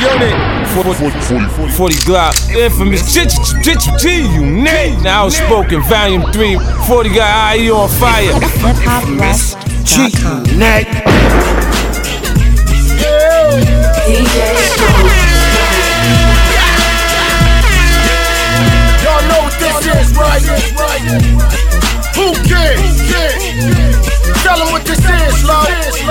unit. 40 Glock, infamous G, you name. Now Outspoken, Volume 3, 40 got IE on fire. G, you neck. Y'all know what this is, right? Who cares? Tell them what this is, love.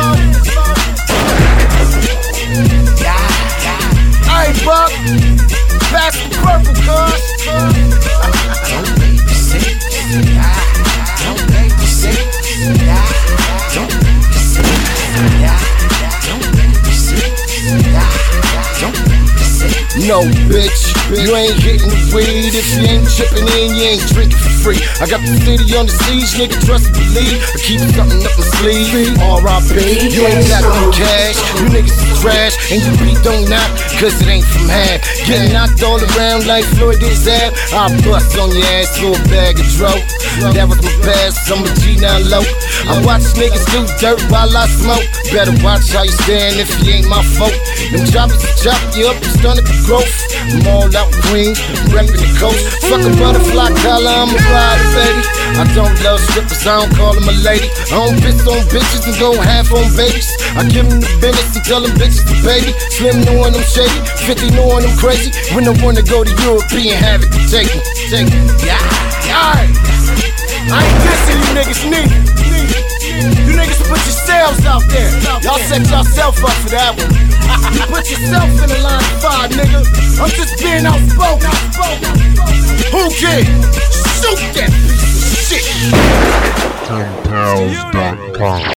I ain't Buck. Pass the purple, cuz. Don't babysit. Don't babysit. Don't babysit. Don't babysit. Don't babysit. No, bitch, you ain't getting the weed. If you ain't chipping in, you ain't drinking for free. I got the city on the siege, nigga, trust and believe. I keep something up my sleeve. R.I.P. You ain't got no cash, you niggas is trash. And you beat don't knock, cause it ain't from half. Getting knocked all around like Floyd is at. I bust on your ass for a bag of dope. That was my past, I'm a G now low. I watch niggas do dirt while I smoke. Better watch how you stand if you ain't my folk. Them choppers will chop you up and stun at the growth. I'm all out Queens, reppin' the coast. Fuck a butterfly collar, I'm a rider, baby. I don't love strippers, I don't call them a lady. I don't piss on bitches and go half on babies. I give them the business and tell them bitches to baby. Slim knowing them shady, 50 knowing them crazy. When I wanna go to European, have it to take me. Yeah, alright. I ain't dissing you niggas neither. You niggas put yourselves out there. Y'all set yourself up for that one. You put yourself in the line of fire, nigga. I'm just being outspoken. Who cares? Shoot that piece of shit. TimPals.com